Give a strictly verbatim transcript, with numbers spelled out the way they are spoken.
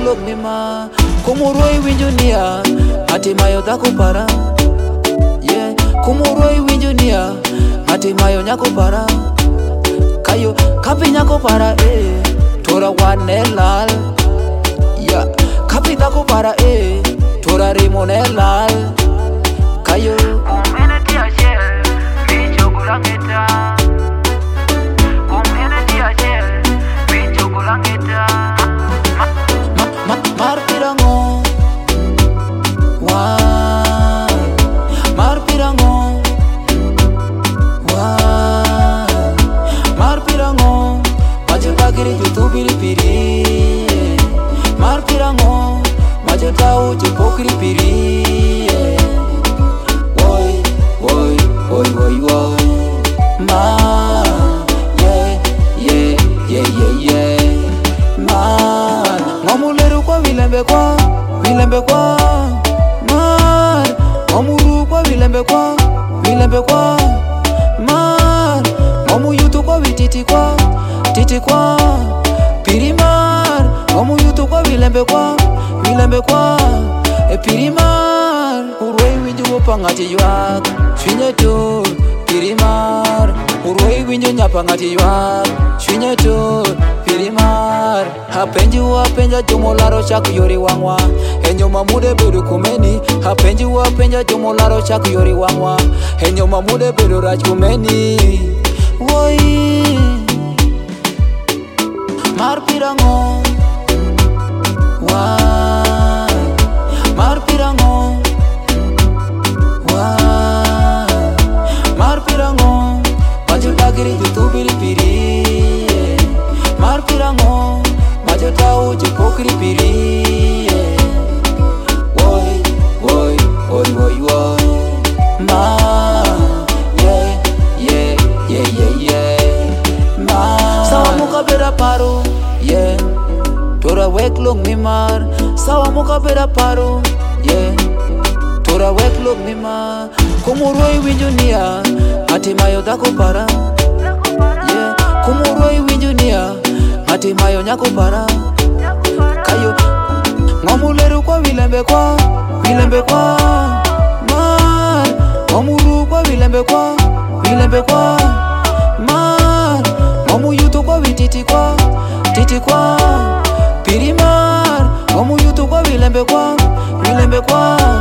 lok mima kumuroi winjunia hatimayo dhako para. Yeah, kumuroi winjunia hatimayo nyako para. Kayo kapi nyako para eh tora wane lal. Yeah, kapi dhako para eh tora rimone lal. Kayo Community ashel, bicho gulangeta. Community ashel, bicho gulangeta. ma, mar pirango wa mar pirango wa mar pirango majo bagiri jutu biri piri mar pirango majo tau jupo kiri piri woi woi woi woi woi ma yeah yeah yeah yeah yeah ma Ngomulero kwa vilembe kwa, vilembe kwa mar. Ngomuru kwa vilembe kwa, vilembe kwa mar. Ngomuyutu kwa vititi kwa, titi kwa pirimar. Ngomuyutu kwa vilembe kwa, vilembe kwa e pirimar. Uroi winju wopangati yuak, shinyetur pirimar. Uroi winju nyapangati yuak, shinyetur pirimar. Hapenji wapenja jomolaro chak yori wangwa Henyo mamude bedo kumeni Hapenji wapenja jomolaro chak yori wangwa Henyo mamude bedo rach kumeni Woi Mar pirango Wai Mar pirango Wai Mar pirango Majo dagiri jutu biri piri Mar pirango Majo tau jupo kiri piri Woi, woi, woi, woi, woi Ma, yeah, yeah, yeah, yeah, yeah Ma Sawa muka beda paru, yeah Tora wek long mimar Sawa muka beda paru, yeah Tora wek long mimar Kumuroi winjunia hatimayo dhako para. Yeah, kumuroi winjunia hatimayo nyako para. Kayo ngomulero kwa vilembe kwa, vilembe kwa mar. Ngomuru kwa vilembe kwa, vilembe kwa mar. Ngomuyutu kwa vititi kwa, titi kwa pirimar. Ngomuyutu kwa vilembe kwa, vilembe kwa